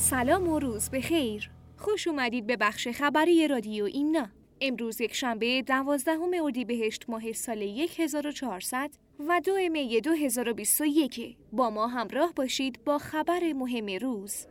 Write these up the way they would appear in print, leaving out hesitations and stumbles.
سلام و روز بخیر. خوش اومدید به بخش خبری رادیو ایمنا. امروز یک شنبه 12 اردیبهشت ماه سال 1400 و 2 می 2021. با ما همراه باشید با خبر مهم روز.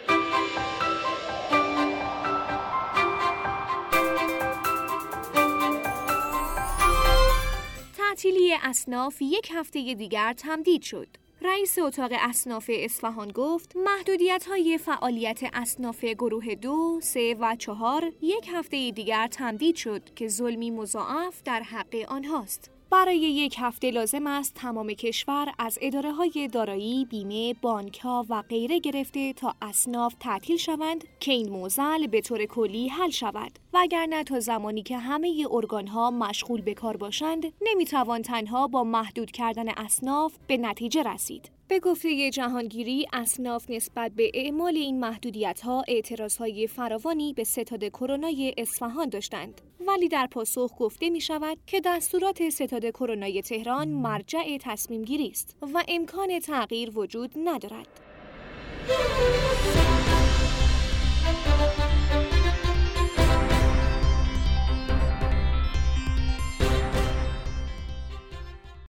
تعطیلی اصناف یک هفته دیگر تمدید شد. رئیس اتاق اصناف اصفهان گفت محدودیت‌های فعالیت اصناف گروه 2، 3 و 4 یک هفته دیگر تمدید شد که ظلمی مضاعف در حق آنهاست. برای یک هفته لازم است تمام کشور از اداره‌های دارایی، بیمه، بانک‌ها و غیره گرفته تا اصناف تعطیل شوند که این معضل به طور کلی حل شود. وگرنه تا زمانی که همه ارگان‌ها مشغول به کار باشند، نمی‌توان تنها با محدود کردن اصناف به نتیجه رسید. به گفته جهانگیری، اصناف نسبت به اعمال این محدودیت‌ها اعتراض‌های فراوانی به ستاد کرونای اصفهان داشتند. ولی در پاسخ گفته می‌شود که دستورات ستاد کرونای تهران مرجع تصمیم گیری است و امکان تغییر وجود ندارد.